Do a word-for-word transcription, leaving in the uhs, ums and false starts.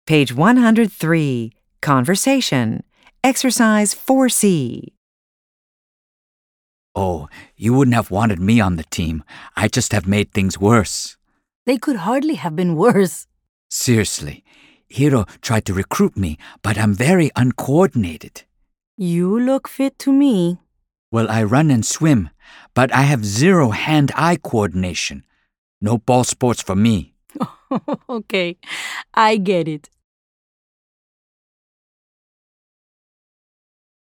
Page one hundred three. Conversation. Exercise four C. Oh, you wouldn't have wanted me on the team. I just have made things worse. They could hardly have been worse. Seriously, Hiro tried to recruit me, but I'm very uncoordinated. You look fit to me. Well, I run and swim, but I have zero hand-eye coordination. No ball sports for me. Okay, I get it.